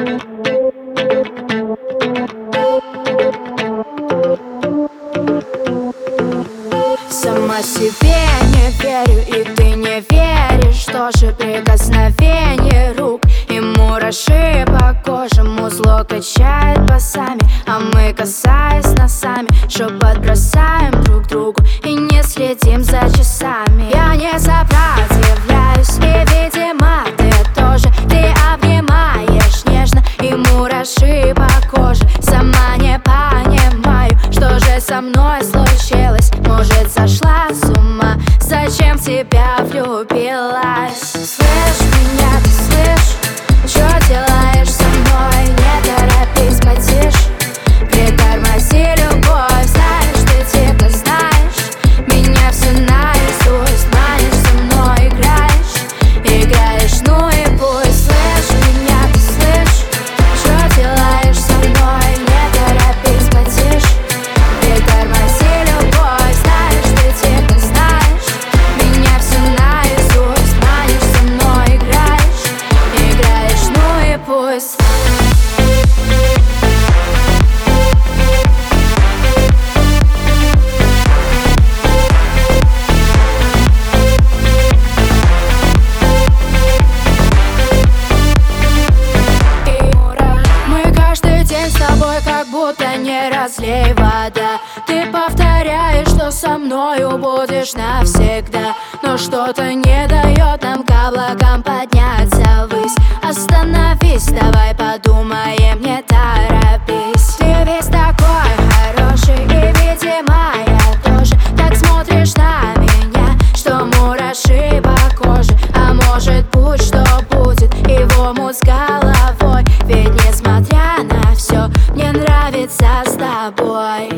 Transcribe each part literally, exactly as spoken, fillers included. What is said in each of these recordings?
Сама себе не верю, и ты не веришь. Тоже прикосновение рук и мураши по коже. Музло качает басами, а мы, касаясь носами, шепот бросаем друг другу и не следим за часами. Я не сопротивляюсь, и, видимо, ты тоже. Ты обнимаешь нежно, и мураши по коже. Сама не понимаю, что же со мной случилось. Может, сошла с ума, зачем в тебя влюбилась? Слышь меня, ты слышь, что делаешь со мной? Не торопись, потише, притормози, любовь. Знаешь, ты типа знаешь меня все наизусть. Манишь, со мной играешь, играешь, ну и пусть. Слышь меня, ты слышь, что делаешь со мной? Не торопись, потише, притормози, любовь. Знаешь, ты типа знаешь меня все наизусть. Манишь, со мной играешь, играешь, ну и пусть. Мы каждый день с тобой как будто не разлей вода. Ты повторяешь, что со мною будешь навсегда, но что-то не дает нам к облакам подняться ввысь. Остановись, давай подумаем, не торопись. Ты весь такой хороший, и, видимо, я тоже. Так смотришь на меня, что мураши по коже. А может, будь что будет, и в омут с головой. Ведь несмотря на все, мне нравится с тобой.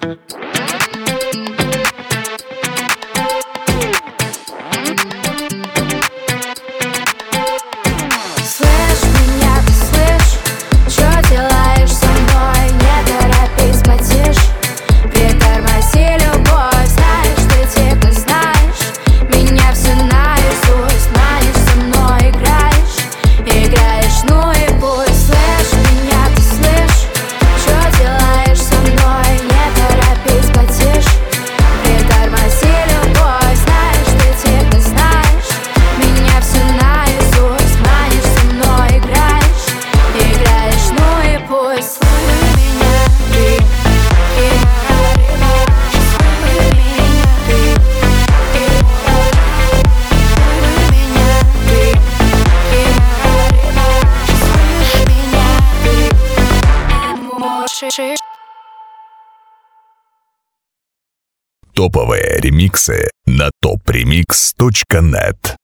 Слышь меня, ты слышь, что делаешь со мной? Не торопись, потише, притормози, любовь. Знаешь, ты типа знаешь меня все наизусть. Манишь, со мной играешь, играешь, ну и пусть. Слышь меня, ты слышь, что делаешь со мной? Не торопись, потише, притормози, любовь. Знаешь, ты типа знаешь меня все наизусть. Манишь, со мной играешь, играешь, ну и пусть. Слышь меня, ты, ты, слышь меня, ты, ты, Топовые ремиксы на топ ремикс точка нет.